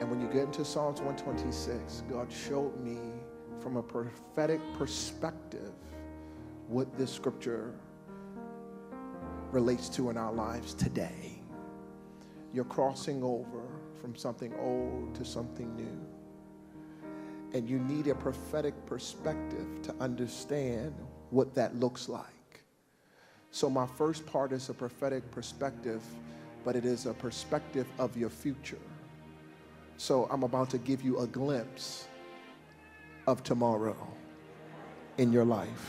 And when you get into Psalms 126, God showed me from a prophetic perspective what this scripture relates to in our lives today. You're crossing over from something old to something new. And you need a prophetic perspective to understand what that looks like. So my first part is a prophetic perspective, but it is a perspective of your future. So I'm about to give you a glimpse of tomorrow in your life.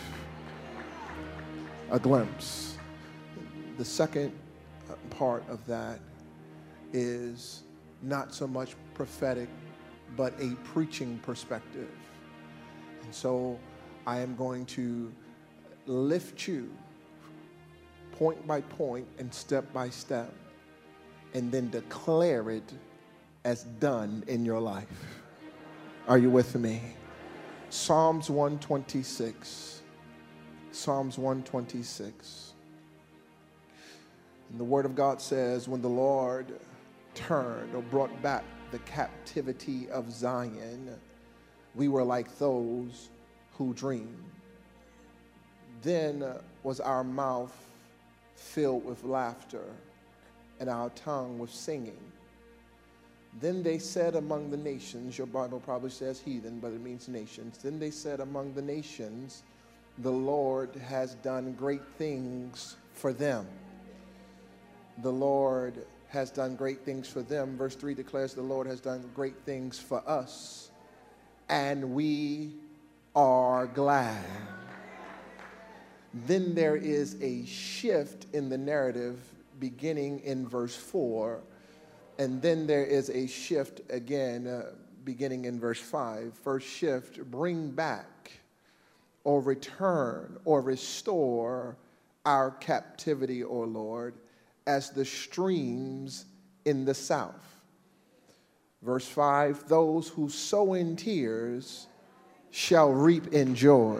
A glimpse. The second part of that is not so much prophetic, but a preaching perspective. And so I am going to lift you point by point and step by step, and then declare it as done in your life. Are you with me? Psalms 126. Psalms 126. And the Word of God says, when the Lord turned or brought back the captivity of Zion, we were like those who dream. Then was our mouth filled with laughter and our tongue with singing. Then they said among the nations, your Bible probably says heathen, but it means nations. Then they said among the nations, the Lord has done great things for them. The Lord has done great things for them. Verse 3 declares the Lord has done great things for us, and we are glad. Then there is a shift in the narrative beginning in verse 4, and then there is a shift again beginning in verse 5. First shift, bring back or return or restore our captivity, O Lord, as the streams in the south. Verse 5, those who sow in tears shall reap in joy.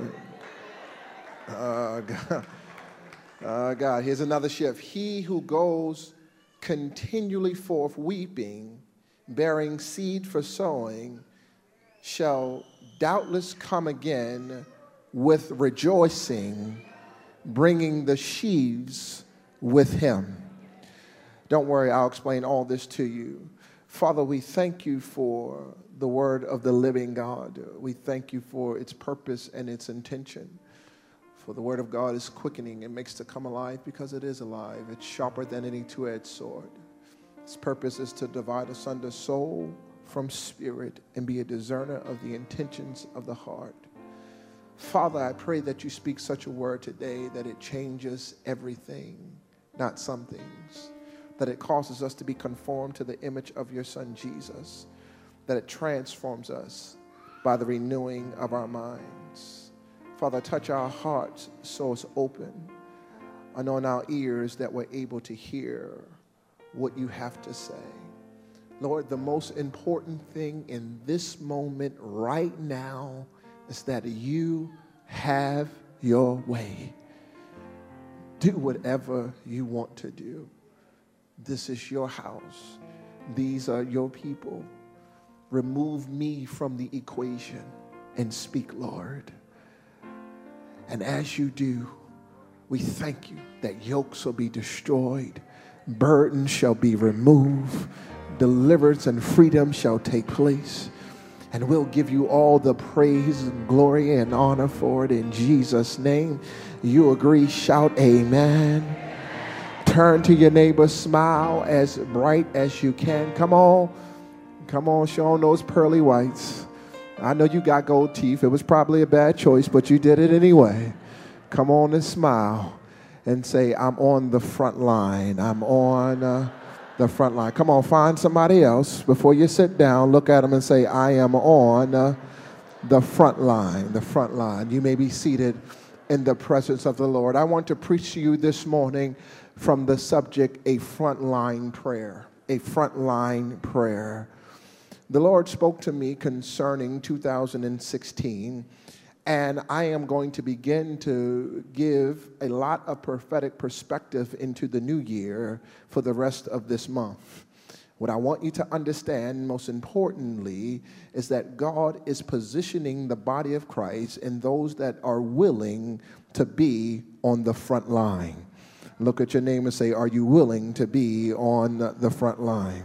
God, here's another shift. He who goes continually forth weeping, bearing seed for sowing, shall doubtless come again with rejoicing, bringing the sheaves with him. Don't worry, I'll explain all this to you. Father, we thank you for the word of the living God. We thank you for its purpose and its intention. For the word of God is quickening. It makes to come alive because it is alive. It's sharper than any two-edged sword. Its purpose is to divide asunder soul from spirit and be a discerner of the intentions of the heart. Father, I pray that you speak such a word today that it changes everything, not some things. That it causes us to be conformed to the image of your Son, Jesus. That it transforms us by the renewing of our minds. Father, touch our hearts so it's open. Anoint our ears that we're able to hear what you have to say. Lord, the most important thing in this moment right now is that you have your way. Do whatever you want to do. This is your house. These are your people. Remove me from the equation and speak, Lord. And as you do, we thank you that yokes will be destroyed, burdens shall be removed, deliverance and freedom shall take place. And we'll give you all the praise and glory and honor for it in Jesus' name. You agree, shout amen. Turn to your neighbor, smile as bright as you can. Come on, show them those pearly whites. I know you got gold teeth. It was probably a bad choice, but you did it anyway. Come on and smile and say, I'm on the front line. I'm on the front line. Come on, find somebody else. Before you sit down, look at them and say, I am on the front line. The front line. You may be seated in the presence of the Lord. I want to preach to you this morning from the subject, a frontline prayer. A frontline prayer. The Lord spoke to me concerning 2016, and I am going to begin to give a lot of prophetic perspective into the new year for the rest of this month. What I want you to understand, most importantly, is that God is positioning the body of Christ and those that are willing to be on the front line. Look at your neighbor and say, are you willing to be on the front line?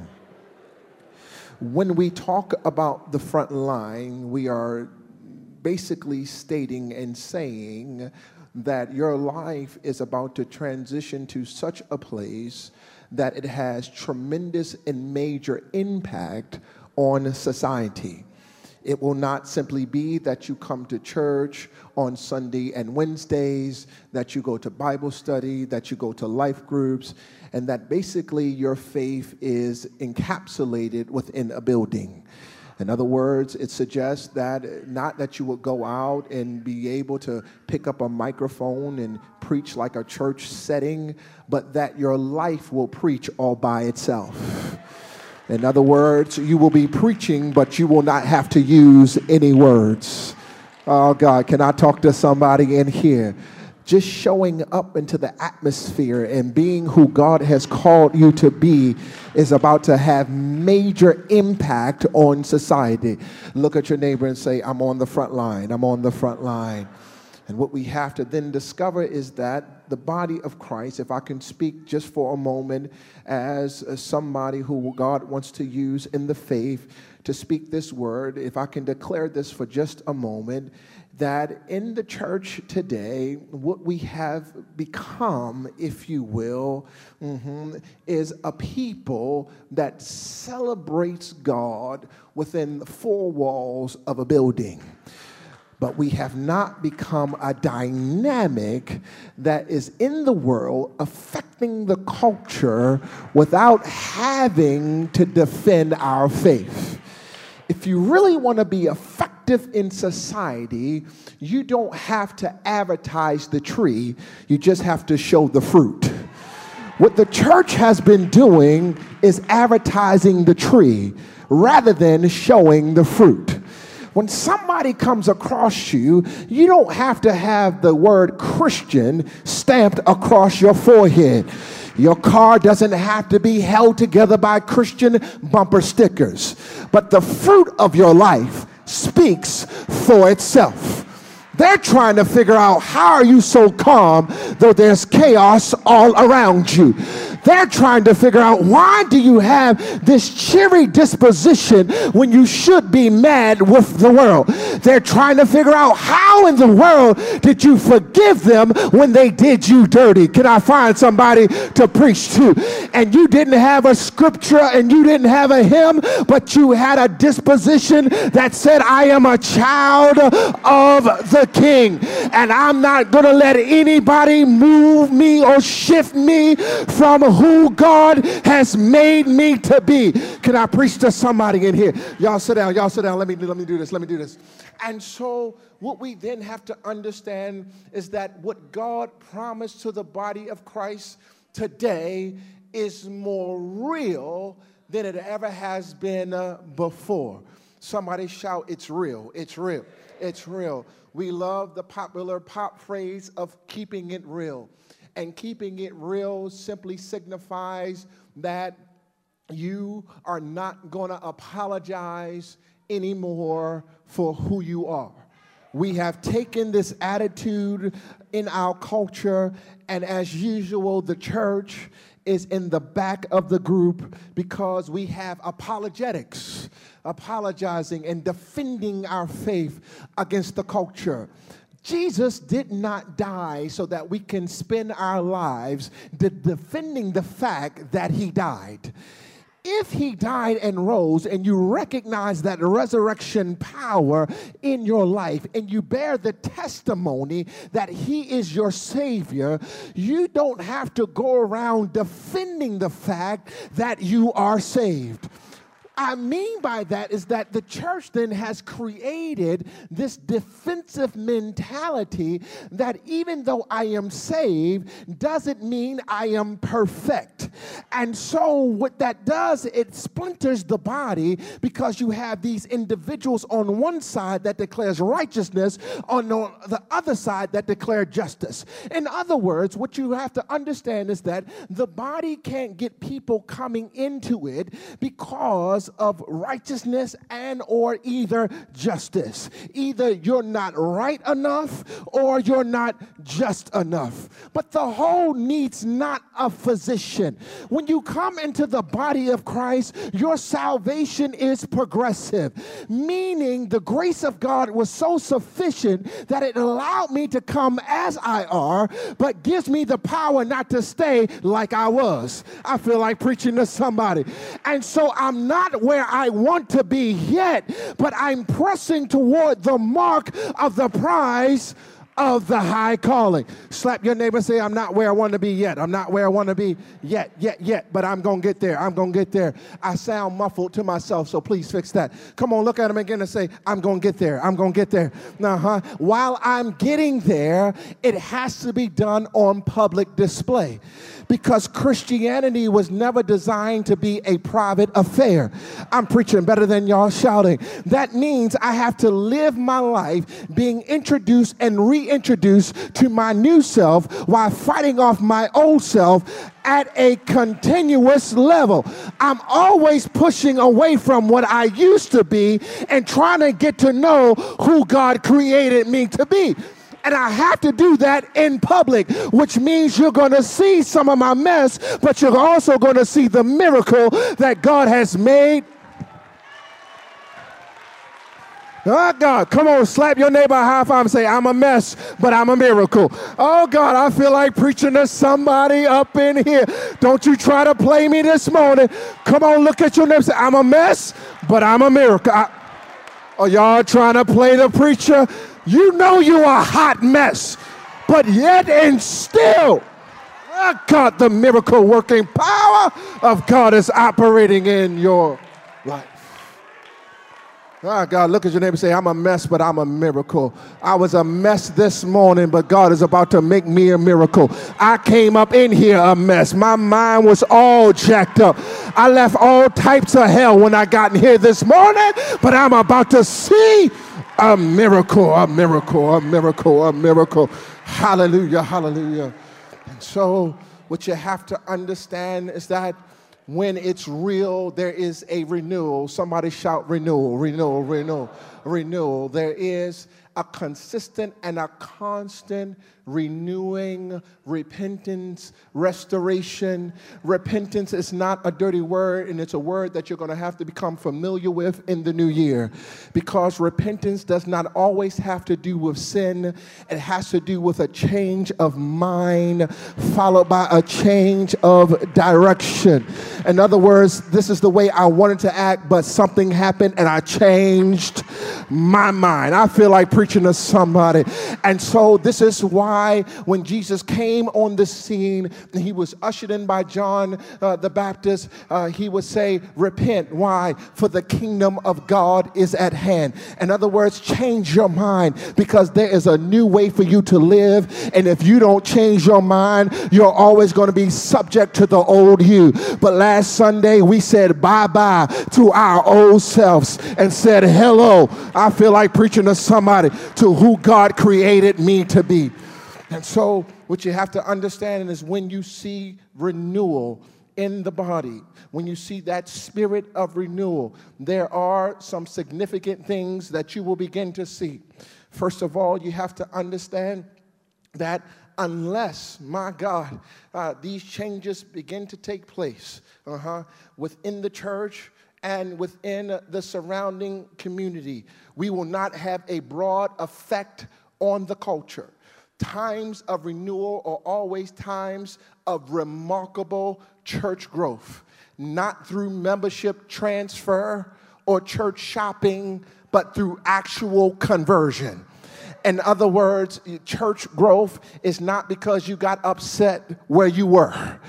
When we talk about the front line, we are basically stating and saying that your life is about to transition to such a place that it has tremendous and major impact on society. It will not simply be that you come to church on Sunday and Wednesdays, that you go to Bible study, that you go to life groups, and that basically your faith is encapsulated within a building. In other words, it suggests that not that you will go out and be able to pick up a microphone and preach like a church setting, but that your life will preach all by itself. In other words, you will be preaching, but you will not have to use any words. Oh, God, can I talk to somebody in here? Just showing up into the atmosphere and being who God has called you to be is about to have major impact on society. Look at your neighbor and say, I'm on the front line. I'm on the front line. And what we have to then discover is that the body of Christ, if I can speak just for a moment as somebody who God wants to use in the faith to speak this word, if I can declare this for just a moment, that in the church today, what we have become, if you will, is a people that celebrates God within the four walls of a building. But we have not become a dynamic that is in the world affecting the culture without having to defend our faith. If you really want to be effective in society, you don't have to advertise the tree, you just have to show the fruit. What the church has been doing is advertising the tree rather than showing the fruit. When somebody comes across you, you don't have to have the word Christian stamped across your forehead. Your car doesn't have to be held together by Christian bumper stickers. But the fruit of your life speaks for itself. They're trying to figure out, how are you so calm though there's chaos all around you? They're trying to figure out, why do you have this cheery disposition when you should be mad with the world? They're trying to figure out, how in the world did you forgive them when they did you dirty? Can I find somebody to preach to? And you didn't have a scripture and you didn't have a hymn, but you had a disposition that said, I am a child of the King, and I'm not going to let anybody move me or shift me from who God has made me to be. Can I preach to somebody in here? Y'all sit down. Y'all sit down. Let me do this. And so what we then have to understand is that what God promised to the body of Christ today is more real than it ever has been before. Somebody shout, it's real. It's real. It's real. We love the popular pop phrase of keeping it real. And keeping it real simply signifies that you are not going to apologize anymore for who you are. We have taken this attitude in our culture, and as usual, the church is in the back of the group because we have apologetics, apologizing and defending our faith against the culture. Jesus did not die so that we can spend our lives defending the fact that he died. If he died and rose and you recognize that resurrection power in your life and you bear the testimony that he is your Savior, you don't have to go around defending the fact that you are saved. I mean by that is that the church then has created this defensive mentality that even though I am saved, doesn't mean I am perfect. And so what that does, it splinters the body, because you have these individuals on one side that declares righteousness, on the other side that declare justice. In other words, what you have to understand is that the body can't get people coming into it because of righteousness and or either justice. Either you're not right enough or you're not just enough. But the whole needs not a physician. When you come into the body of Christ, your salvation is progressive, meaning the grace of God was so sufficient that it allowed me to come as I are, but gives me the power not to stay like I was. I feel like preaching to somebody. And so I'm not where I want to be yet, but I'm pressing toward the mark of the prize of the high calling. Slap your neighbor and say, I'm not where I want to be yet. I'm not where I want to be yet, but I'm going to get there. I'm going to get there. I sound muffled to myself, so please fix that. Come on, look at him again and say, I'm going to get there. I'm going to get there. While I'm getting there, it has to be done on public display, because Christianity was never designed to be a private affair. I'm preaching better than y'all shouting. That means I have to live my life being introduced and reintroduced to my new self while fighting off my old self at a continuous level. I'm always pushing away from what I used to be and trying to get to know who God created me to be. And I have to do that in public, which means you're going to see some of my mess, but you're also going to see the miracle that God has made. Oh, God, come on, slap your neighbor a high five and say, I'm a mess, but I'm a miracle. Oh, God, I feel like preaching to somebody up in here. Don't you try to play me this morning. Come on, look at your neighbor and say, I'm a mess, but I'm a miracle. Are y'all trying to play the preacher? You know you're a hot mess, but yet and still, oh God, the miracle working power of God is operating in your life. Oh God, look at your neighbor and say, I'm a mess, but I'm a miracle. I was a mess this morning, but God is about to make me a miracle. I came up in here a mess. My mind was all jacked up. I left all types of hell when I got in here this morning, but I'm about to see a miracle, a miracle, a miracle, a miracle. Hallelujah, hallelujah. And so what you have to understand is that when it's real, there is a renewal. Somebody shout renewal, renewal, renewal, renewal. There is a consistent and a constant renewing, repentance, restoration. Repentance is not a dirty word, and it's a word that you're going to have to become familiar with in the new year, because repentance does not always have to do with sin. It has to do with a change of mind followed by a change of direction. In other words, this is the way I wanted to act, but something happened and I changed my mind. I feel like preaching to somebody. And so this is why when Jesus came on the scene, he was ushered in by John the Baptist, he would say, repent. Why? For the kingdom of God is at hand. In other words, change your mind, because there is a new way for you to live. And if you don't change your mind, you're always going to be subject to the old you. But last Sunday, we said bye-bye to our old selves and said hello. I feel like preaching to somebody, to who God created me to be. And so what you have to understand is when you see renewal in the body, when you see that spirit of renewal, there are some significant things that you will begin to see. First of all, you have to understand that unless, my God, these changes begin to take place within the church and within the surrounding community, we will not have a broad effect on the culture. Times of renewal are always times of remarkable church growth, not through membership transfer or church shopping, but through actual conversion. In other words, church growth is not because you got upset where you were.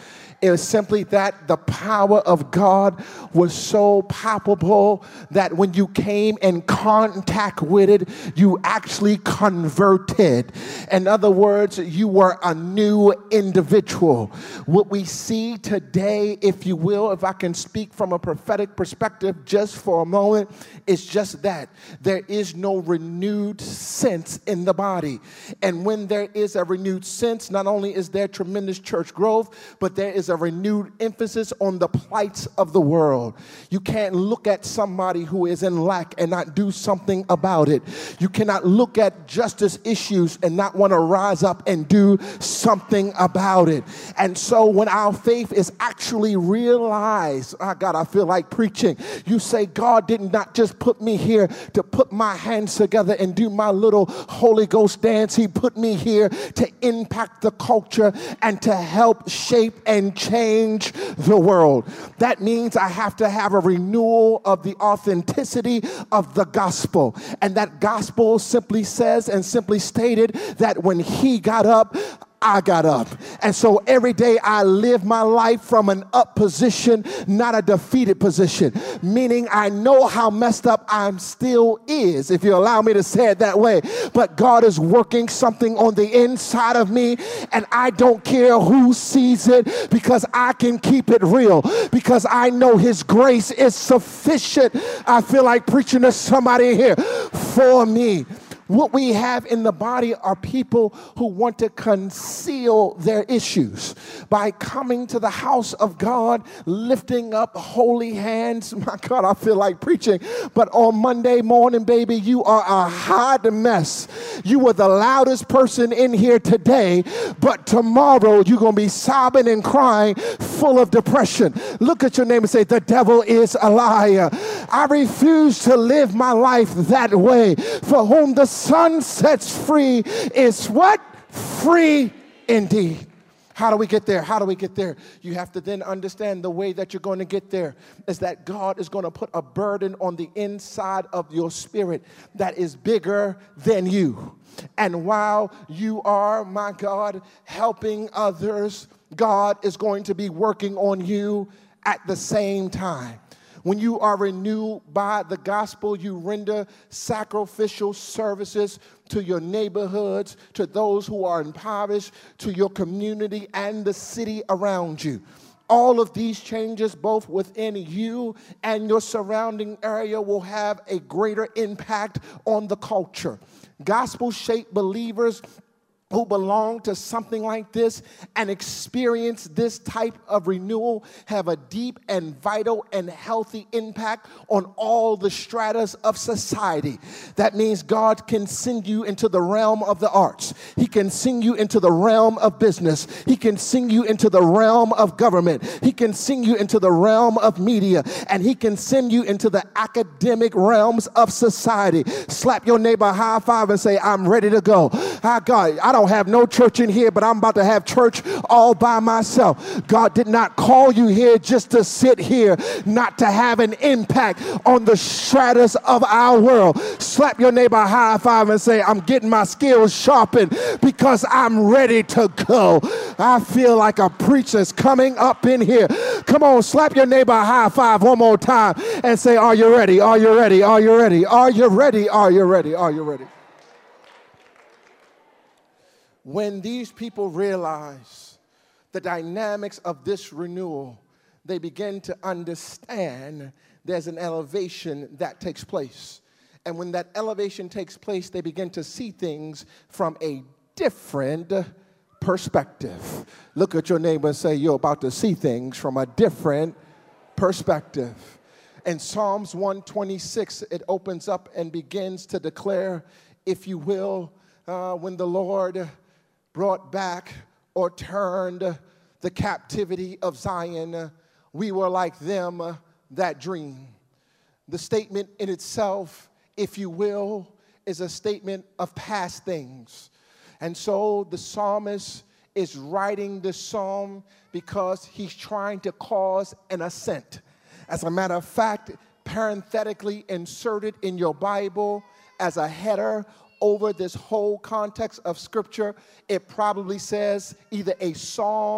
It was simply that the power of God was so palpable that when you came in contact with it, you actually converted. In other words, you were a new individual. What we see today, if you will, if I can speak from a prophetic perspective just for a moment, is just that. There is no renewed sense in the body. And when there is a renewed sense, not only is there tremendous church growth, but there is a renewed emphasis on the plights of the world. You can't look at somebody who is in lack and not do something about it. You cannot look at justice issues and not want to rise up and do something about it. And so when our faith is actually realized, oh God, I feel like preaching. You say, God did not just put me here to put my hands together and do my little Holy Ghost dance. He put me here to impact the culture and to help shape and change the world. That means I have to have a renewal of the authenticity of the gospel. And that gospel simply says and simply stated that when he got up, I got up. And so every day I live my life from an up position, not a defeated position, meaning I know how messed up I'm still is, if you allow me to say it that way. But God is working something on the inside of me, and I don't care who sees it, because I can keep it real, because I know his grace is sufficient. I feel like preaching to somebody here for me. What we have in the body are people who want to conceal their issues by coming to the house of God, lifting up holy hands. My God, I feel like preaching. But on Monday morning, baby, you are a hot mess. You were the loudest person in here today, but tomorrow you're going to be sobbing and crying, full of depression. Look at your neighbor and say, the devil is a liar. I refuse to live my life that way. For whom the Son sets free is what? Free indeed. How do we get there? How do we get there? You have to then understand the way that you're going to get there is that God is going to put a burden on the inside of your spirit that is bigger than you. And while you are, my God, helping others, God is going to be working on you at the same time. When you are renewed by the gospel, you render sacrificial services to your neighborhoods, to those who are impoverished, to your community and the city around you. All of these changes, both within you and your surrounding area, will have a greater impact on the culture. Gospel-shaped believers who belong to something like this and experience this type of renewal have a deep and vital and healthy impact on all the stratas of society. That means God can send you into the realm of the arts. He can send you into the realm of business. He can send you into the realm of government. He can send you into the realm of media. And he can send you into the academic realms of society. Slap your neighbor high five and say, I'm ready to go. Ah, God, I don't have no church in here, but I'm about to have church all by myself. God did not call you here just to sit here, not to have an impact on the stratus of our world. Slap your neighbor high five and say, I'm getting my skills sharpened because I'm ready to go. I feel like a preacher's coming up in here. Come on, slap your neighbor high five one more time and say, are you ready? Are you ready? Are you ready? Are you ready? Are you ready? Are you ready? When these people realize the dynamics of this renewal, they begin to understand there's an elevation that takes place. And when that elevation takes place, they begin to see things from a different perspective. Look at your neighbor and say, you're about to see things from a different perspective. In Psalms 126, it opens up and begins to declare, if you will, when the Lord brought back or turned the captivity of Zion, we were like them that dream. The statement in itself, if you will, is a statement of past things. And so the psalmist is writing this psalm because he's trying to cause an ascent. As a matter of fact, parenthetically inserted in your Bible as a header over this whole context of Scripture, it probably says either a psalm,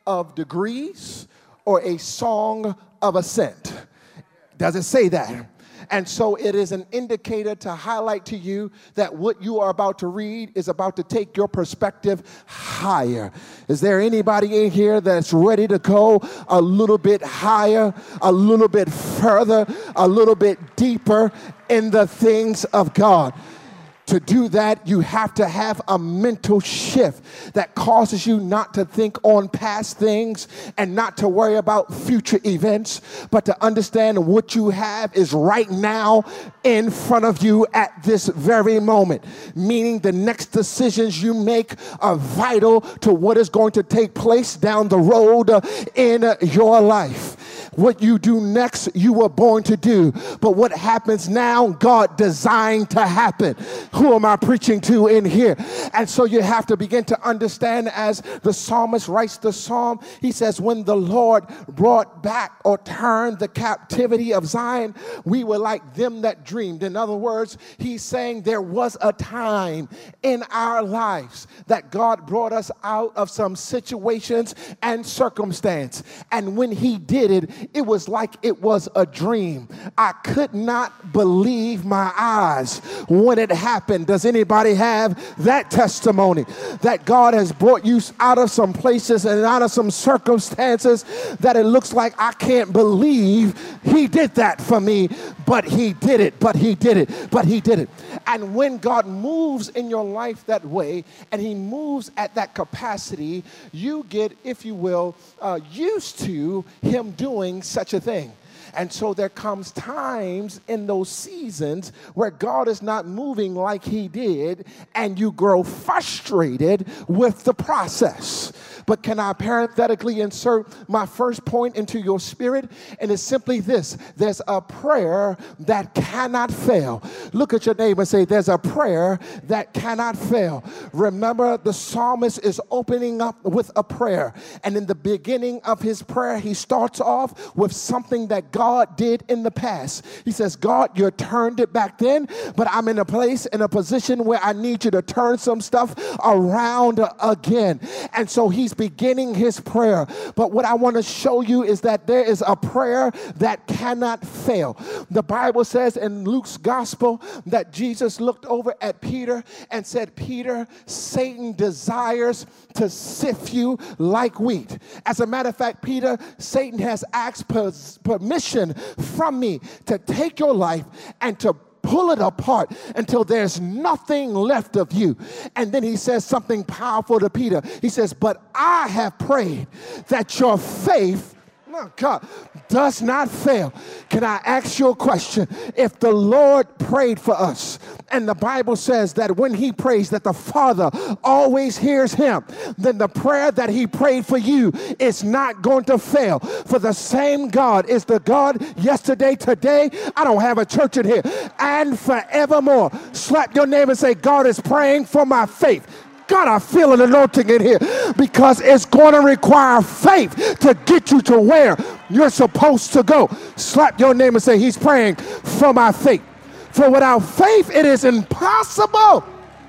of degrees or a song of ascent. Does it say that? And so it is an indicator to highlight to you that what you are about to read is about to take your perspective higher. Is there anybody in here that's ready to go a little bit higher, a little bit further, a little bit deeper in the things of God? To do that, you have to have a mental shift that causes you not to think on past things and not to worry about future events, but to understand what you have is right now in front of you at this very moment. Meaning the next decisions you make are vital to what is going to take place down the road in your life. What you do next, you were born to do. But what happens now, God designed to happen. Who am I preaching to in here? And so you have to begin to understand, as the psalmist writes the psalm, he says, when the Lord brought back or turned the captivity of Zion, we were like them that dreamed. In other words, he's saying there was a time in our lives that God brought us out of some situations and circumstance. And when he did it, it was like it was a dream. I could not believe my eyes when it happened. Does anybody have that testimony? That God has brought you out of some places and out of some circumstances that it looks like I can't believe he did that for me, but he did it, but he did it, but he did it. And when God moves in your life that way, and he moves at that capacity, you get, if you will, used to him doing such a thing. And so there comes times in those seasons where God is not moving like he did, and you grow frustrated with the process. But can I parenthetically insert my first point into your spirit? And it's simply this: there's a prayer that cannot fail. Look at your neighbor and say, there's a prayer that cannot fail. Remember, the psalmist is opening up with a prayer. And in the beginning of his prayer, he starts off with something that God did in the past. He says, God, you turned it back then, but I'm in a place, in a position where I need you to turn some stuff around again. And so he's beginning his prayer. But what I want to show you is that there is a prayer that cannot fail. The Bible says in Luke's gospel that Jesus looked over at Peter and said, Peter, Satan desires to sift you like wheat. As a matter of fact, Peter, Satan has asked permission from me to take your life and to pull it apart until there's nothing left of you. And then he says something powerful to Peter. He says, but I have prayed that your faith, oh God, does not fail. Can I ask you a question? If the Lord prayed for us, and the Bible says that when he prays that the Father always hears him, then the prayer that he prayed for you is not going to fail. For the same God is the God yesterday, today, I don't have a church in here, and forevermore. Slap your neighbor and say, God is praying for my faith. God, I feel an anointing in here, because it's going to require faith to get you to where you're supposed to go. Slap your neighbor and say, he's praying for my faith. For without faith, it is impossible.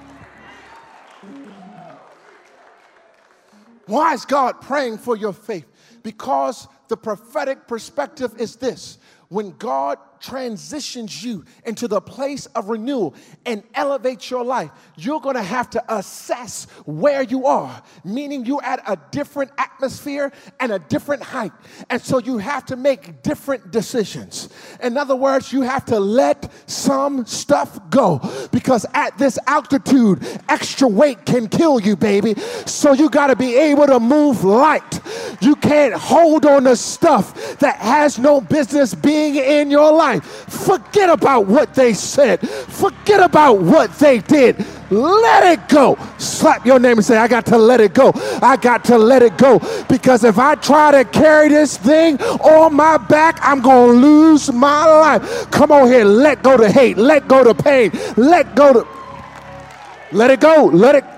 Why is God praying for your faith? Because the prophetic perspective is this: when God transitions you into the place of renewal and elevates your life, you're going to have to assess where you are, meaning you're at a different atmosphere and a different height. And so you have to make different decisions. In other words, you have to let some stuff go, because at this altitude, extra weight can kill you, baby. So you got to be able to move light. You can't hold on to stuff that has no business being in your life. Forget about what they said. Forget about what they did. Let it go. Slap your name and say, I got to let it go. I got to let it go. Because if I try to carry this thing on my back, I'm going to lose my life. Come on here. Let go to hate. Let go to pain. Let go to... Let it go. Let it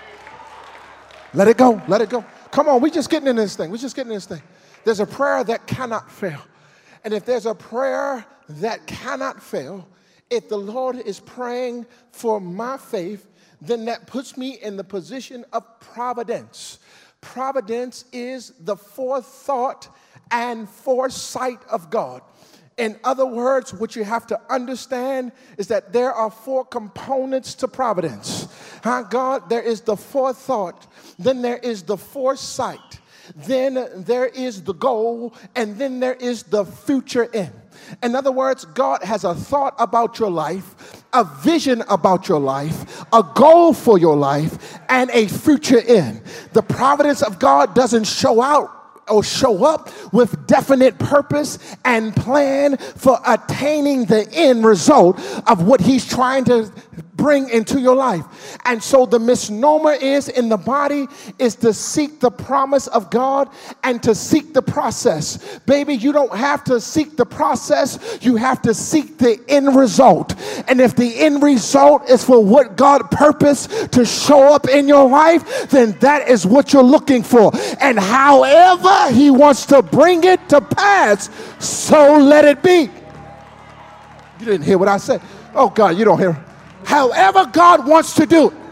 go. Let it go. Come on. We're just getting in this thing. We're just getting in this thing. There's a prayer that cannot fail. And if there's a prayer that cannot fail, if the Lord is praying for my faith, then that puts me in the position of providence. Providence is the forethought and foresight of God. In other words, what you have to understand is that there are 4 components to providence. God, there is the forethought, then there is the foresight, then there is the goal, and then there is the future end. In other words, God has a thought about your life, a vision about your life, a goal for your life, and a future end. The providence of God doesn't show out or show up with definite purpose and plan for attaining the end result of what he's trying to bring into your life. And so the misnomer is in the body is to seek the promise of God and to seek the process. Baby, you don't have to seek the process. You have to seek the end result. And if the end result is for what God purposed to show up in your life, then that is what you're looking for. And however he wants to bring it to pass, so let it be. You didn't hear what I said. Oh God, you don't hear. However God wants to do it.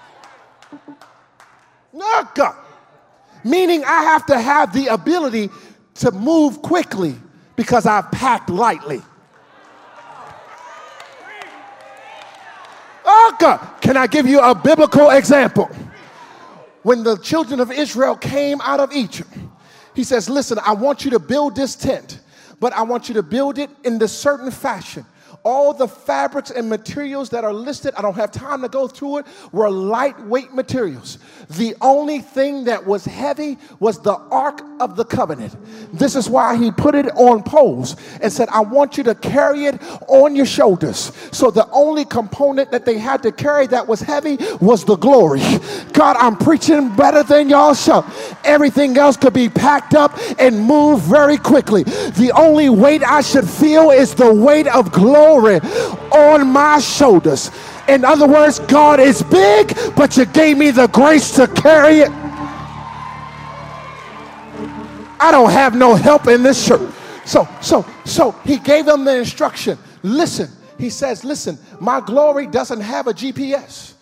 No, God. Meaning I have to have the ability to move quickly because I've packed lightly. Oh, God. Can I give you a biblical example? When the children of Israel came out of Egypt, he says, listen, I want you to build this tent, but I want you to build it in this certain fashion. All the fabrics and materials that are listed, I don't have time to go through it, were lightweight materials. The only thing that was heavy was the Ark of the Covenant. This is why he put it on poles and said, I want you to carry it on your shoulders. So the only component that they had to carry that was heavy was the glory. God, I'm preaching better than y'all shout. Everything else could be packed up and moved very quickly. The only weight I should feel is the weight of glory on my shoulders. In other words, God is big, but you gave me the grace to carry it. I don't have no help in this church. So he gave them the instruction. Listen, he says, listen, my glory doesn't have a GPS.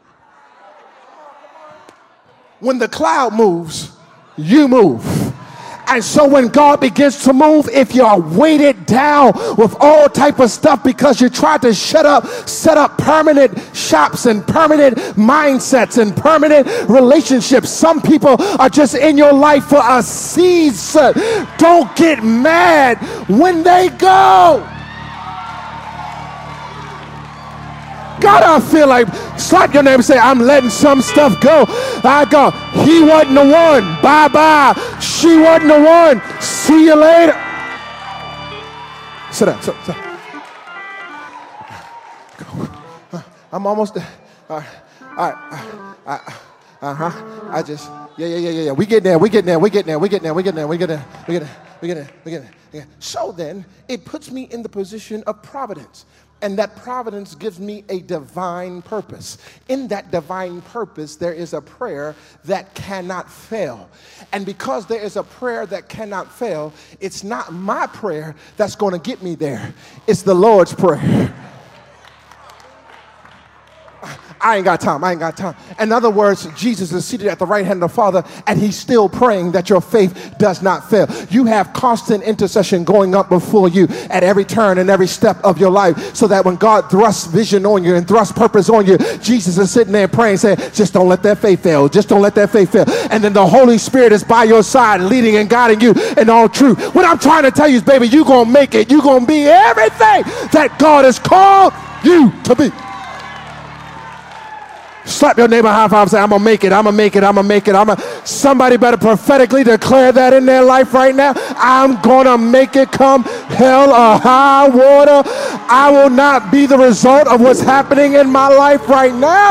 When the cloud moves, you move. And so when God begins to move, if you're weighted down with all type of stuff because you tried to set up permanent shops and permanent mindsets and permanent relationships, some people are just in your life for a season. Don't get mad when they go. God, I feel like slap your neighbor and say, I'm letting some stuff go. I go, he wasn't the one. Bye-bye. She wasn't the one. See you later. Sit down. Sit down. I'm almost there. All right. I just, yeah. We get there. So then, it puts me in the position of providence. And that providence gives me a divine purpose. In that divine purpose, there is a prayer that cannot fail. And because there is a prayer that cannot fail, it's not my prayer that's going to get me there. It's the Lord's prayer. I ain't got time. In other words, Jesus is seated at the right hand of the Father, and he's still praying that your faith does not fail. You have constant intercession going up before you at every turn and every step of your life, so that when God thrusts vision on you and thrusts purpose on you, Jesus is sitting there praying, saying, just don't let that faith fail. Just don't let that faith fail. And then the Holy Spirit is by your side, leading and guiding you in all truth. What I'm trying to tell you is, baby, you're going to make it. You're going to be everything that God has called you to be. Slap your neighbor high five and say, I'm going to make it. Somebody better prophetically declare that in their life right now. I'm going to make it come hell or high water. I will not be the result of what's happening in my life right now.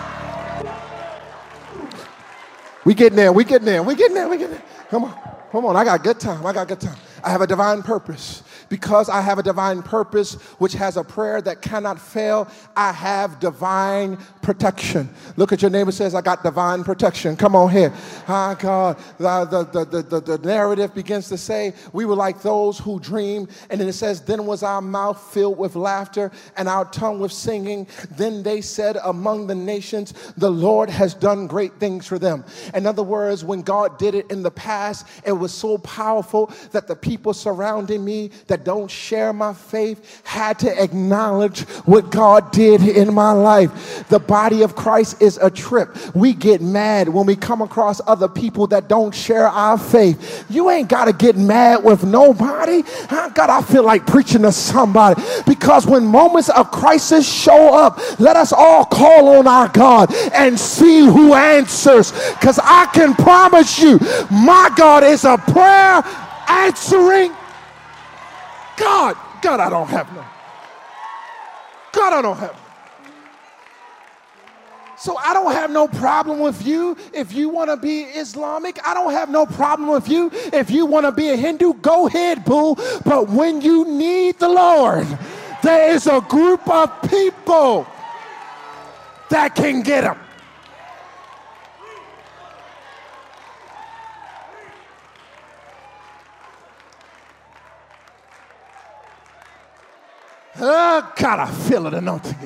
We getting there. Come on. I got good time. I have a divine purpose. Because I have a divine purpose, which has a prayer that cannot fail, I have divine protection. Look at your neighbor, says, I got divine protection. Come on here. God. The narrative begins to say, we were like those who dream. And then it says, then was our mouth filled with laughter and our tongue with singing. Then they said among the nations, the Lord has done great things for them. In other words, when God did it in the past, it was so powerful that the people surrounding me that don't share my faith had to acknowledge what God did in my life. The body of Christ is a trip. We get mad when we come across other people that don't share our faith. You ain't got to get mad with nobody. God, I feel like preaching to somebody, because when moments of crisis show up, let us all call on our God and see who answers, because I can promise you my God is a prayer answering God. God, I don't have no. God, I don't have no. So I don't have no problem with you if you want to be Islamic. I don't have no problem with you if you want to be a Hindu. Go ahead, boo. But when you need the Lord, there is a group of people that can get him. Oh, God, I feel it anointing.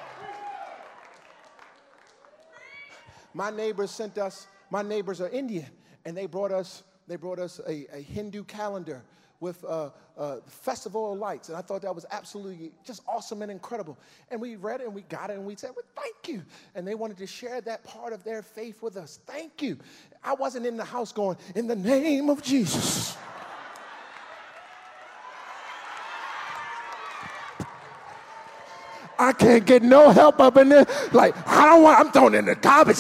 My neighbors sent us, my neighbors are Indian, and they brought us a Hindu calendar with Festival of Lights, and I thought that was absolutely just awesome and incredible. And we read it, and we got it, and we said, well, thank you. And they wanted to share that part of their faith with us. Thank you. I wasn't in the house going, in the name of Jesus. I can't get no help up in there. Like, I'm throwing in the garbage.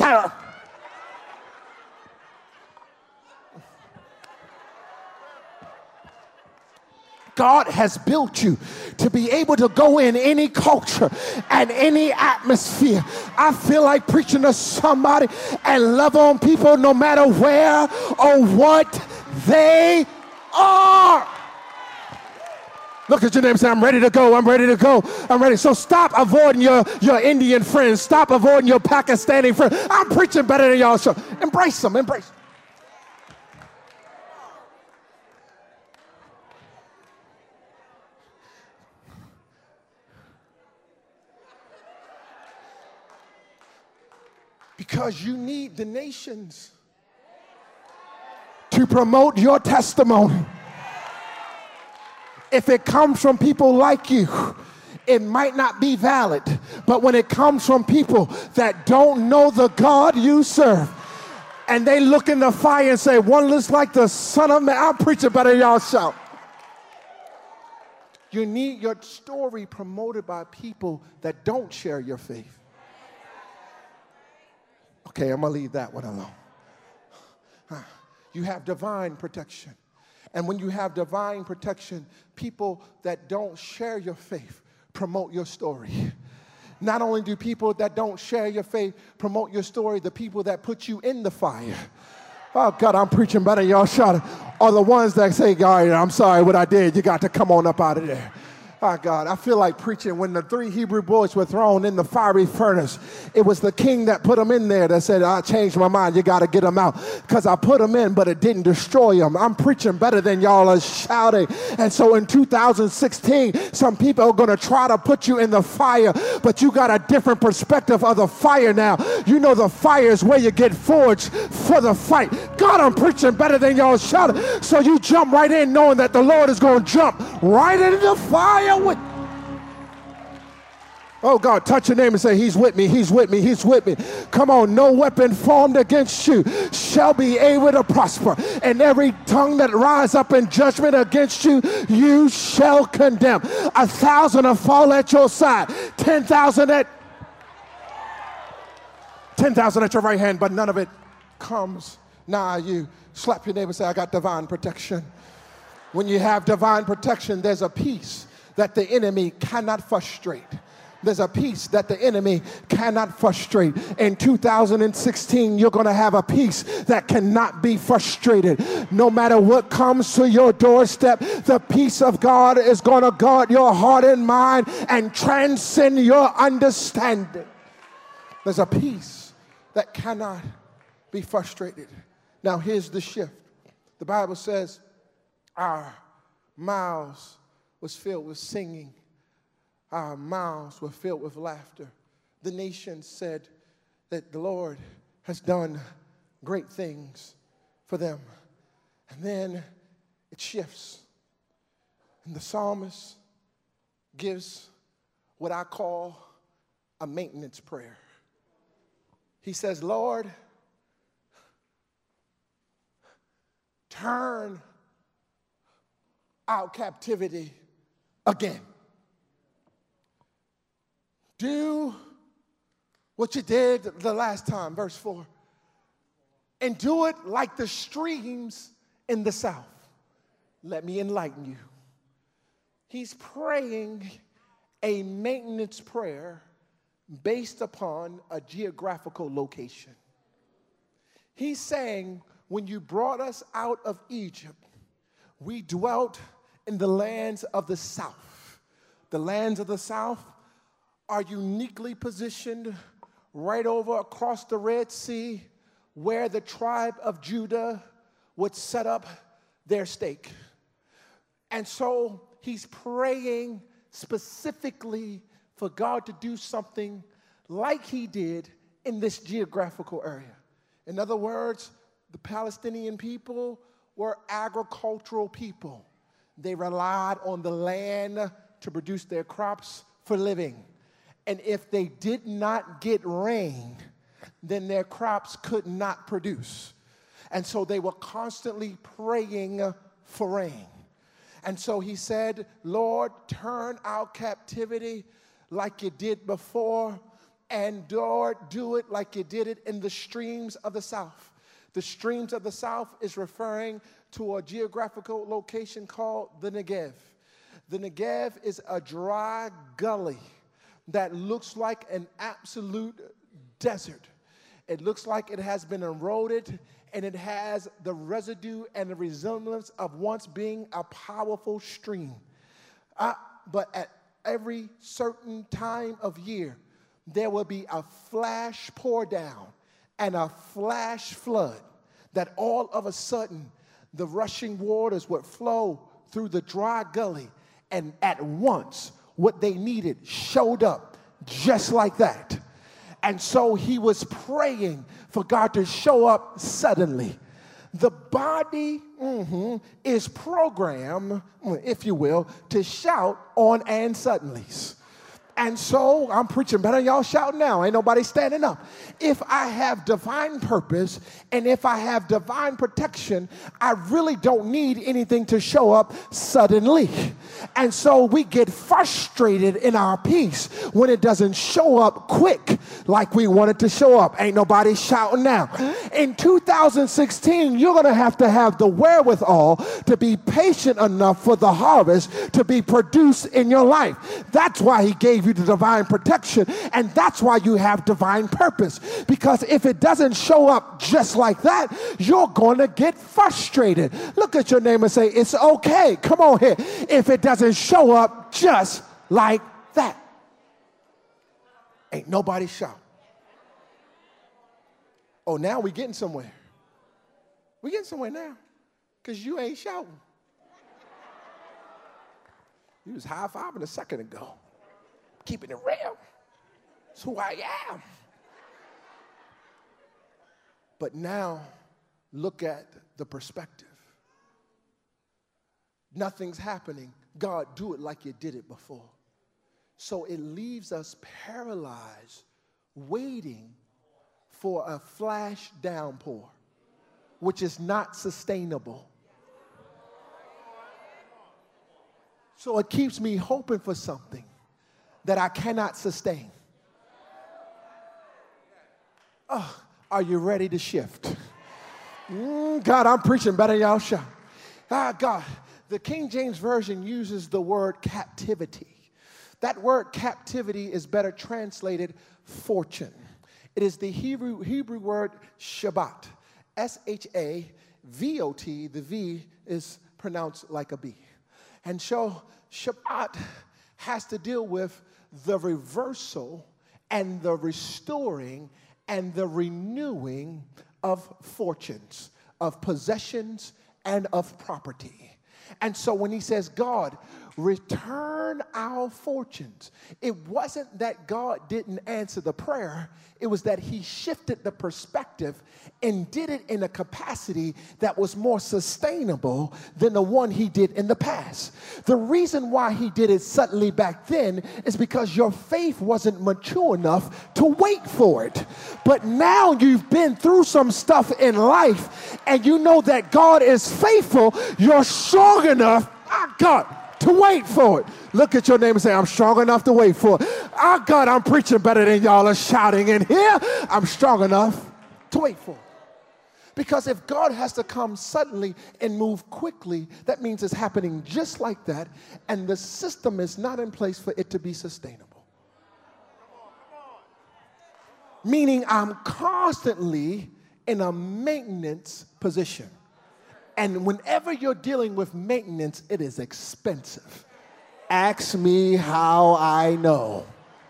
God has built you to be able to go in any culture and any atmosphere. I feel like preaching to somebody and love on people no matter where or what they are. Look at your neighbor and say, I'm ready to go, I'm ready to go, I'm ready. So stop avoiding your Indian friends. Stop avoiding your Pakistani friends. I'm preaching better than y'all. So embrace them, embrace them. Because you need the nations to promote your testimony. If it comes from people like you, it might not be valid. But when it comes from people that don't know the God you serve, and they look in the fire and say, one looks like the Son of Man. I'm preaching better than y'all shout. You need your story promoted by people that don't share your faith. Okay, I'm going to leave that one alone. You have divine protection. And when you have divine protection, people that don't share your faith promote your story. Not only do people that don't share your faith promote your story, the people that put you in the fire. Oh, God, I'm preaching better. Y'all shout it. Are the ones that say, God, I'm sorry what I did. You got to come on up out of there. Oh, God, I feel like preaching when the 3 Hebrew boys were thrown in the fiery furnace. It was the king that put them in there that said, I changed my mind. You got to get them out. Because I put them in, but it didn't destroy them. I'm preaching better than y'all are shouting. And so in 2016, some people are going to try to put you in the fire, but you got a different perspective of the fire now. You know the fire is where you get forged for the fight. God, I'm preaching better than y'all shouting. So you jump right in knowing that the Lord is going to jump right into the fire. Oh, God, touch your name and say, he's with me, he's with me, he's with me. Come on, no weapon formed against you shall be able to prosper. And every tongue that rise up in judgment against you, you shall condemn. 1,000 will fall at your side, 10,000 at your right hand, but none of it comes nigh you. Slap your neighbor and say, I got divine protection. When you have divine protection, there's a peace that the enemy cannot frustrate. There's a peace that the enemy cannot frustrate. In 2016, you're going to have a peace that cannot be frustrated. No matter what comes to your doorstep, the peace of God is going to guard your heart and mind and transcend your understanding. There's a peace that cannot be frustrated. Now, here's the shift. The Bible says our mouths was filled with singing. Our mouths were filled with laughter. The nation said that the Lord has done great things for them. And then it shifts. And the psalmist gives what I call a maintenance prayer. He says, Lord, turn our captivity again. Do what you did the last time, verse 4. And do it like the streams in the south. Let me enlighten you. He's praying a maintenance prayer based upon a geographical location. He's saying, when you brought us out of Egypt, we dwelt in the lands of the south. The lands of the south are uniquely positioned right over across the Red Sea, where the tribe of Judah would set up their stake. And so he's praying specifically for God to do something like he did in this geographical area. In other words, the Palestinian people were agricultural people. They relied on the land to produce their crops for living. And if they did not get rain, then their crops could not produce. And so they were constantly praying for rain. And so he said, Lord, turn our captivity like you did before, and Lord, do it like you did it in the streams of the south. The streams of the south is referring to a geographical location called the Negev. The Negev is a dry gully that looks like an absolute desert. It looks like it has been eroded, and it has the residue and the resemblance of once being a powerful stream. But at every certain time of year, there will be a flash pour down and a flash flood that all of a sudden the rushing waters would flow through the dry gully, and at once what they needed showed up just like that. And so he was praying for God to show up suddenly. The body is programmed, if you will, to shout on and suddenlies. And so I'm preaching better. Y'all shout now. Ain't nobody standing up. If I have divine purpose and if I have divine protection, I really don't need anything to show up suddenly. And so we get frustrated in our peace when it doesn't show up quick like we want it to show up. Ain't nobody shouting now. In 2016, you're going to have the wherewithal to be patient enough for the harvest to be produced in your life. That's why he gave you the divine protection, and that's why you have divine purpose. Because if it doesn't show up just like that, you're going to get frustrated. Look at your neighbor and say, it's okay. Come on here. If it doesn't show up just like that. Ain't nobody shout. Oh, now we getting somewhere. We getting somewhere now because you ain't shouting. You was high-fiving a second ago. Keeping it real. That's who I am. But now, look at the perspective. Nothing's happening. God, do it like you did it before. So it leaves us paralyzed, waiting for a flash downpour, which is not sustainable. So it keeps me hoping for something that I cannot sustain. Oh, are you ready to shift? God, I'm preaching better, y'all shout. God, the King James Version uses the word captivity. That word captivity is better translated fortune. It is the Hebrew word Shabbat, S-H-A-V-O-T. The V is pronounced like a B. And so Shabbat has to deal with the reversal and the restoring and the renewing of fortunes, of possessions, and of property. And so when he says, God, return our fortunes, it wasn't that God didn't answer the prayer. It was that he shifted the perspective and did it in a capacity that was more sustainable than the one he did in the past. The reason why he did it suddenly back then is because your faith wasn't mature enough to wait for it. But now you've been through some stuff in life and you know that God is faithful. You're strong enough, God, to wait for it. Look at your neighbor and say, I'm strong enough to wait for it. Oh, God, I'm preaching better than y'all are shouting in here. I'm strong enough to wait for it. Because if God has to come suddenly and move quickly, that means it's happening just like that, and the system is not in place for it to be sustainable. Meaning I'm constantly in a maintenance position. And whenever you're dealing with maintenance, it is expensive. Ask me how I know.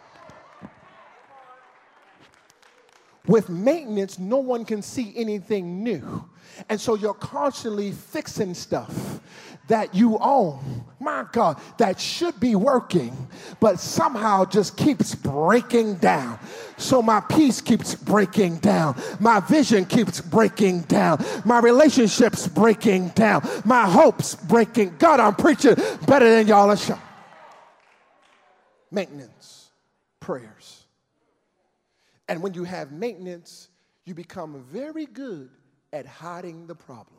With maintenance, no one can see anything new. And so you're constantly fixing stuff that you own, my God, that should be working, but somehow just keeps breaking down. So my peace keeps breaking down. My vision keeps breaking down. My relationships breaking down. My hopes breaking. God, I'm preaching better than y'all are shouting. Maintenance, prayers. And when you have maintenance, you become very good at hiding the problems.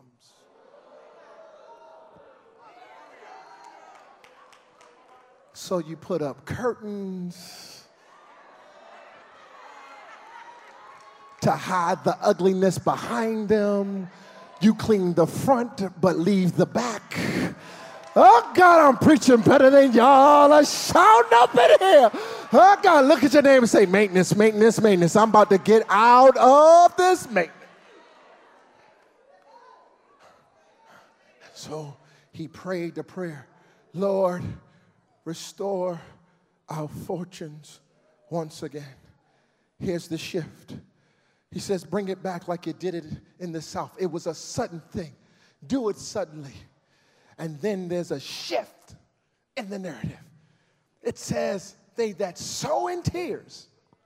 So you put up curtains to hide the ugliness behind them. You clean the front but leave the back. Oh, God, I'm preaching better than y'all are shouting up in here. Oh, God, look at your neighbor and say, maintenance, maintenance, maintenance. I'm about to get out of this maintenance. So he prayed the prayer, Lord, restore our fortunes once again. Here's the shift. He says, bring it back like you did it in the South. It was a sudden thing. Do it suddenly. And then there's a shift in the narrative. It says, they that sow in tears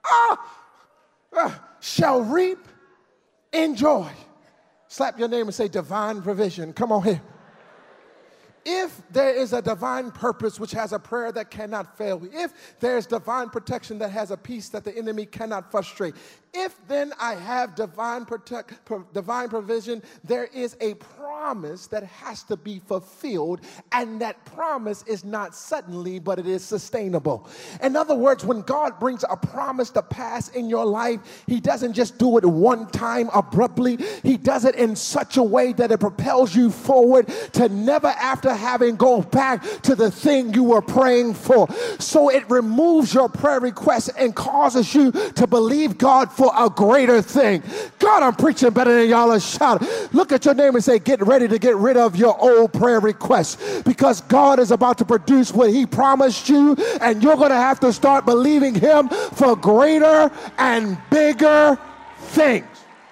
shall reap in joy. Slap your neighbor and say, divine provision. Come on here. If there is a divine purpose which has a prayer that cannot fail, if there's divine protection that has a peace that the enemy cannot frustrate, if then I have divine provision, there is a promise that has to be fulfilled, and that promise is not suddenly, but it is sustainable. In other words, when God brings a promise to pass in your life, he doesn't just do it one time abruptly. He does it in such a way that it propels you forward to never after having go back to the thing you were praying for. So it removes your prayer request and causes you to believe God for a greater thing. God, I'm preaching better than y'all are shouting. Look at your neighbor and say, get ready to get rid of your old prayer requests, because God is about to produce what he promised you, and you're going to have to start believing him for greater and bigger things.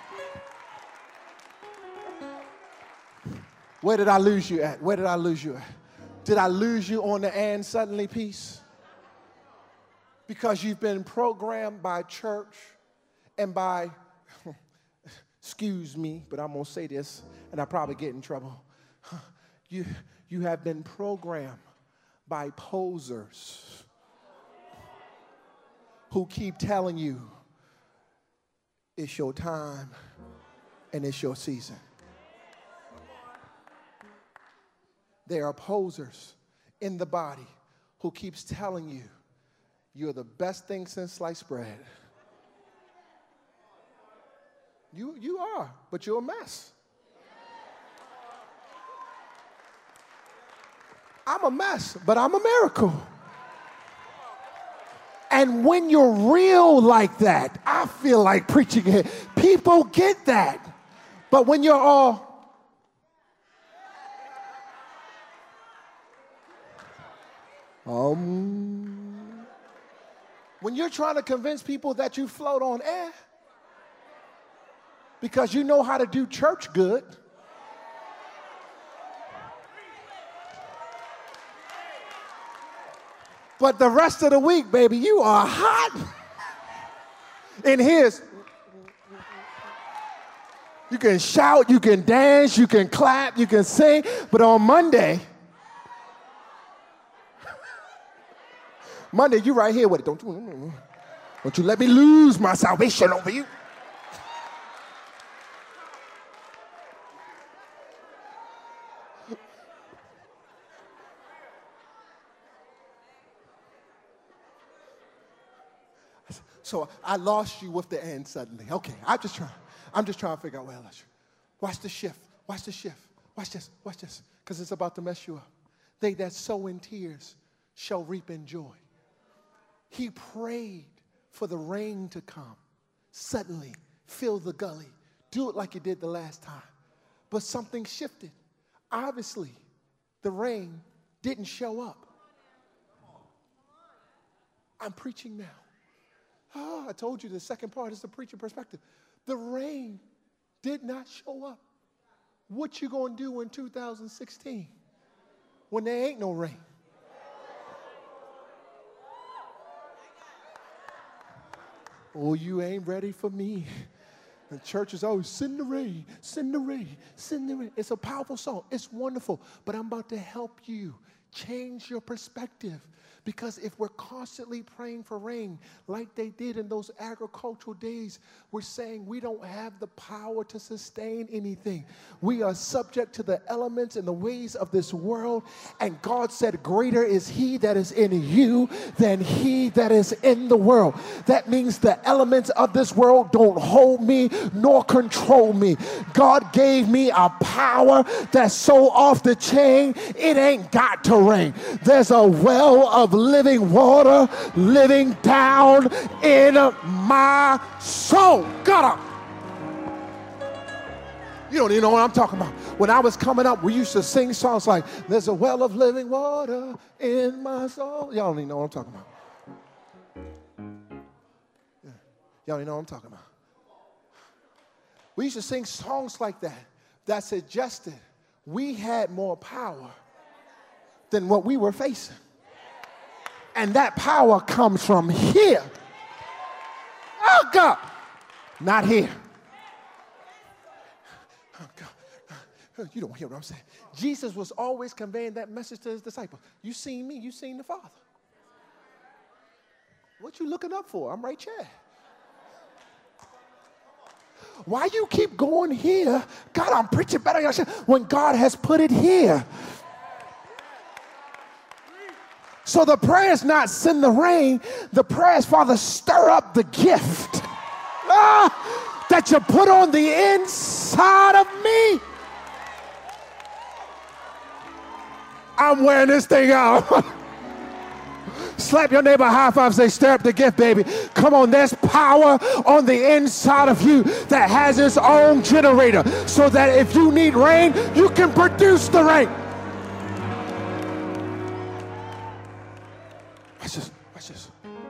Where did I lose you at? Where did I lose you at? Did I lose you on the and suddenly piece? Because you've been programmed by church and by, excuse me, but I'm going to say this, and I probably get in trouble. You have been programmed by posers who keep telling you it's your time and it's your season. There are posers in the body who keeps telling you you're the best thing since sliced bread. You are, but you're a mess. I'm a mess, but I'm a miracle. And when you're real like that, I feel like preaching it. People get that. But when you're all, when you're trying to convince people that you float on air because you know how to do church good, but the rest of the week, baby, you are hot. And here's, you can shout, you can dance, you can clap, you can sing, but on Monday, you right here with it. Don't you let me lose my salvation over you. So I lost you with the end suddenly. Okay, I'm just trying to figure out where I lost you. Watch the shift. Watch this. Because it's about to mess you up. They that sow in tears shall reap in joy. He prayed for the rain to come. Suddenly, fill the gully. Do it like you did the last time. But something shifted. Obviously, the rain didn't show up. I'm preaching now. I told you the second part is the preacher perspective. The rain did not show up. What you gonna do in 2016 when there ain't no rain? Oh, you ain't ready for me. The church is always, send the rain, send the rain, send the rain. It's a powerful song. It's wonderful. But I'm about to help you change your perspective. Because if we're constantly praying for rain, like they did in those agricultural days, we're saying we don't have the power to sustain anything. We are subject to the elements and the ways of this world. And God said, greater is he that is in you than he that is in the world. That means the elements of this world don't hold me nor control me. God gave me a power that's so off the chain, it ain't got to rain. There's a well of living water living down in my soul. God, you don't even know what I'm talking about. When I was coming up, we used to sing songs like, there's a well of living water in my soul. Y'all don't even know what I'm talking about. Yeah. Y'all don't even know what I'm talking about. We used to sing songs like that suggested we had more power than what we were facing. And that power comes from here. Oh, God. Not here. Oh, God. You don't hear what I'm saying. Jesus was always conveying that message to his disciples. You seen me, you seen the Father. What you looking up for? I'm right here. Why you keep going here? God, I'm preaching better when God has put it here. So the prayer is not send the rain. The prayer is, Father, stir up the gift that you put on the inside of me. I'm wearing this thing out. Slap your neighbor, high five, say, stir up the gift, baby. Come on, there's power on the inside of you that has its own generator so that if you need rain, you can produce the rain. Watch this.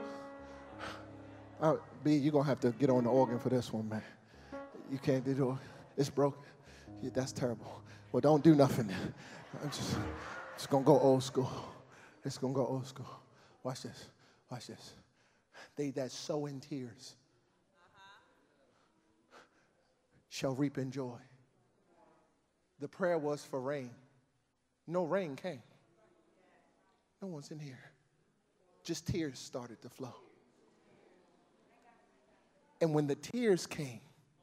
B, you're going to have to get on the organ for this one, man. You can't do it. It's broken. Yeah, that's terrible. Well, don't do nothing. I'm just going to go old school. It's going to go old school. Watch this. They that sow in tears shall reap in joy. The prayer was for rain. No rain came. No one's in here. Just tears started to flow. And when the tears came,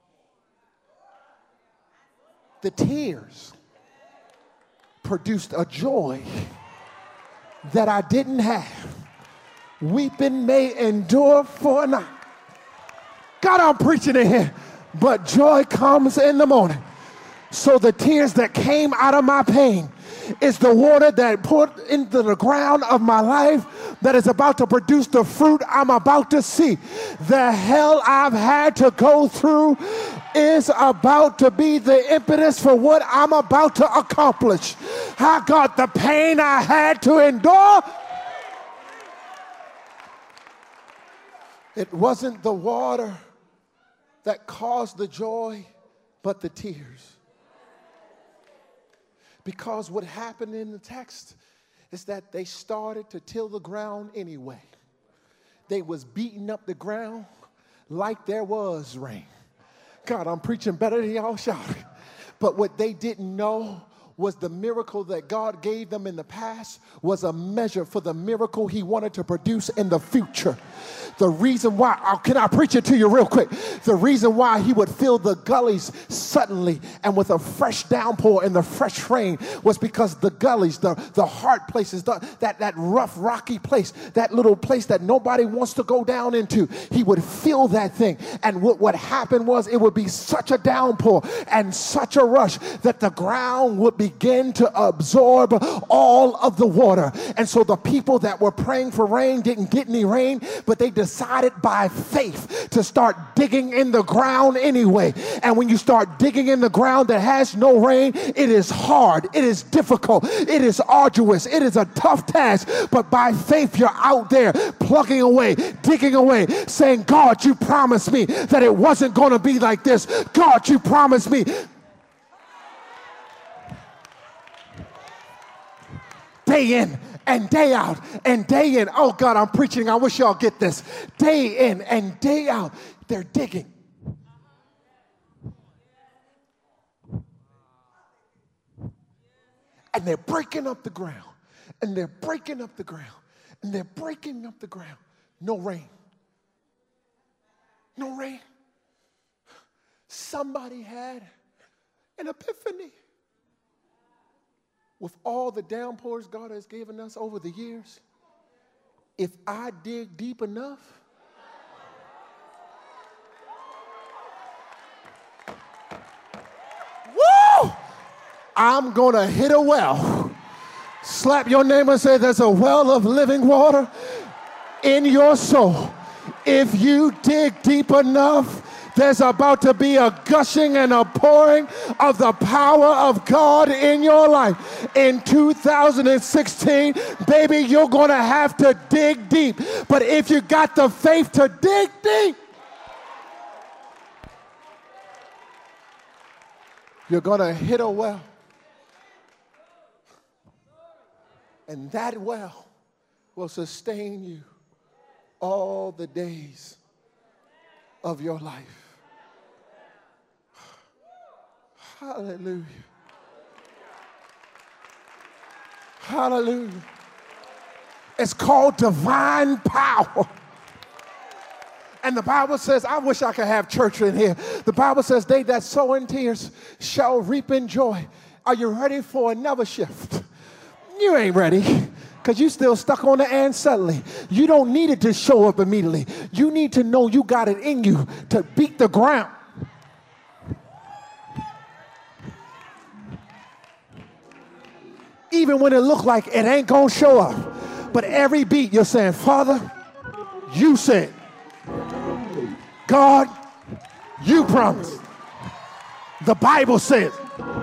the tears produced a joy that I didn't have. Weeping may endure for a night. God, I'm preaching in here. But joy comes in the morning. So the tears that came out of my pain is the water that poured into the ground of my life that is about to produce the fruit I'm about to see. The hell I've had to go through is about to be the impetus for what I'm about to accomplish. I got the pain I had to endure. It wasn't the water that caused the joy, but the tears. Because what happened in the text is that they started to till the ground anyway. They was beating up the ground like there was rain. God, I'm preaching better than y'all shouting. But what they didn't know was the miracle that God gave them in the past was a measure for the miracle he wanted to produce in the future. The reason why, can I preach it to you real quick? The reason why he would fill the gullies suddenly and with a fresh downpour and the fresh rain was because the gullies, the hard places, that rough, rocky place, that little place that nobody wants to go down into, he would fill that thing. And what happened was it would be such a downpour and such a rush that the ground would begin to absorb all of the water. And so the people that were praying for rain didn't get any rain, but they decided by faith to start digging in the ground anyway. And when you start digging in the ground that has no rain, it is hard, it is difficult, it is arduous, it is a tough task. But by faith, you're out there plugging away, digging away, saying, God, you promised me that it wasn't going to be like this. God, you promised me. Day in and day out and day in. Oh God, I'm preaching. I wish y'all get this. Day in and day out, they're digging. And they're breaking up the ground. And they're breaking up the ground. And they're breaking up the ground. No rain. No rain. Somebody had an epiphany. With all the downpours God has given us over the years, if I dig deep enough, woo, I'm going to hit a well. Slap your neighbor and say, there's a well of living water in your soul. If you dig deep enough, there's about to be a gushing and a pouring of the power of God in your life. In 2016, baby, you're going to have to dig deep. But if you got the faith to dig deep, you're going to hit a well. And that well will sustain you all the days of your life. Hallelujah. Hallelujah. It's called divine power. And the Bible says, I wish I could have church in here. The Bible says, they that sow in tears shall reap in joy. Are you ready for another shift? You ain't ready. Because you still stuck on the and suddenly. You don't need it to show up immediately. You need to know you got it in you to beat the ground. Even when it look like it ain't going to show up. But every beat you're saying, Father, you said. God, you promised. The Bible says.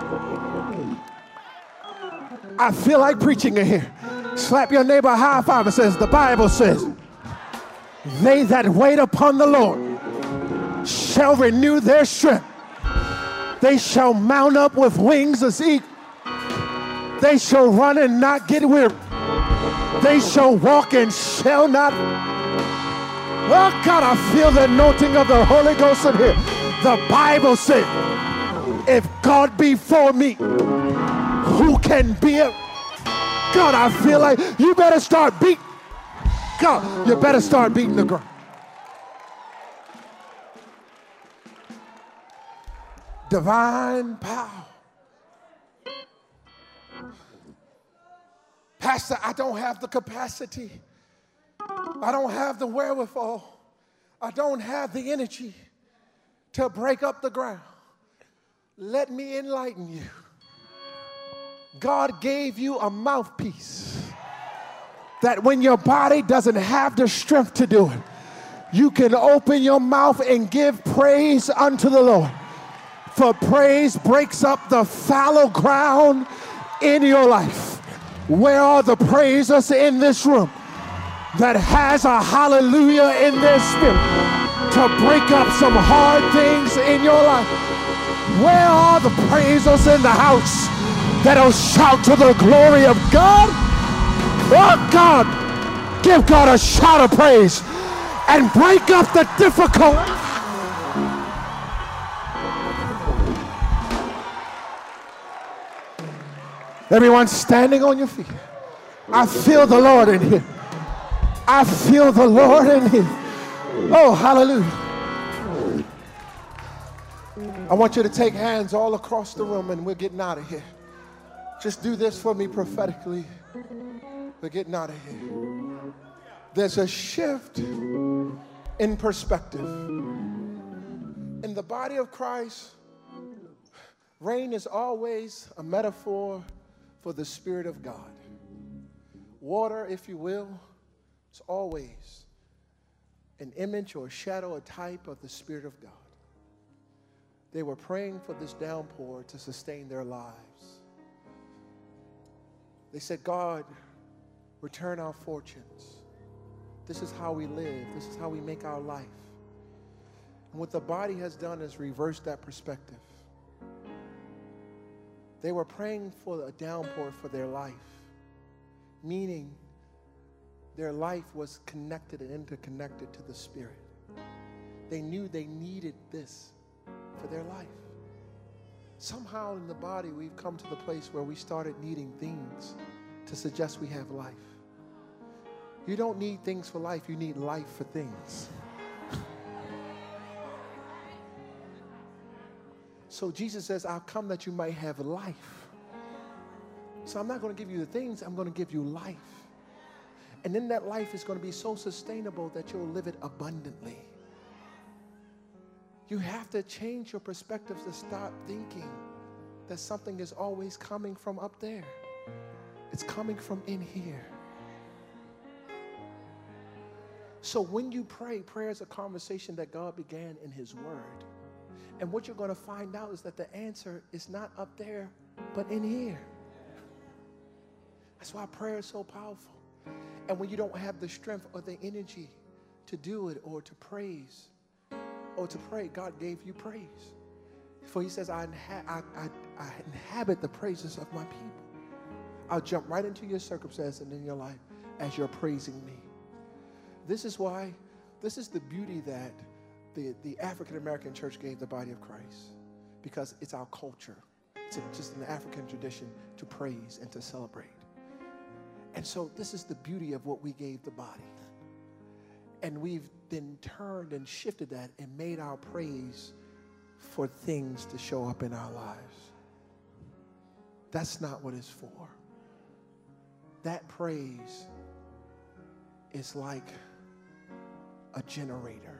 I feel like preaching in here. Slap your neighbor a high five and says, the Bible says, they that wait upon the Lord shall renew their strength. They shall mount up with wings as eagles. They shall run and not get weary. They shall walk and shall not. Oh God, I feel the anointing of the Holy Ghost in here. The Bible says, if God be for me, who can be it? God, I feel like you better start beating. God, you better start beating the ground. Divine power. Pastor, I don't have the capacity. I don't have the wherewithal. I don't have the energy to break up the ground. Let me enlighten you. God gave you a mouthpiece that when your body doesn't have the strength to do it, you can open your mouth and give praise unto the Lord. For praise breaks up the fallow ground in your life. Where are the praisers in this room that has a hallelujah in their spirit to break up some hard things in your life? Where are the praisers in the house that'll shout to the glory of God? Oh God, give God a shout of praise and break up the difficult. Everyone standing on your feet. I feel the Lord in here. I feel the Lord in here. Oh, hallelujah. I want you to take hands all across the room, and we're getting out of here. Just do this for me prophetically. We're getting out of here. There's a shift in perspective. In the body of Christ, rain is always a metaphor for the Spirit of God. Water, if you will, is always an image or a shadow, a type of the Spirit of God. They were praying for this downpour to sustain their lives. They said, God, return our fortunes. This is how we live. This is how we make our life. And what the body has done is reverse that perspective. They were praying for a downpour for their life, meaning their life was connected and interconnected to the Spirit. They knew they needed this for their life. Somehow in the body, we've come to the place where we started needing things to suggest we have life. You don't need things for life, you need life for things. So Jesus says, I've come that you might have life. So I'm not going to give you the things, I'm going to give you life. And then that life is going to be so sustainable that you'll live it abundantly. You have to change your perspectives to stop thinking that something is always coming from up there. It's coming from in here. So when you pray, prayer is a conversation that God began in His Word. And what you're going to find out is that the answer is not up there, but in here. That's why prayer is so powerful. And when you don't have the strength or the energy to do it or to praise or to pray, God gave you praise. For He says, I inhabit the praises of my people. I'll jump right into your circumstance and in your life as you're praising me. This is why, this is the beauty that the African-American church gave the body of Christ, because it's our culture. It's just an African tradition to praise and to celebrate. And so this is the beauty of what we gave the body. And we've then turned and shifted that and made our praise for things to show up in our lives. That's not what it's for. That praise is like a generator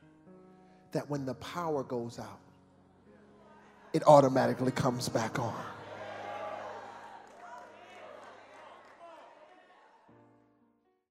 that when the power goes out, it automatically comes back on.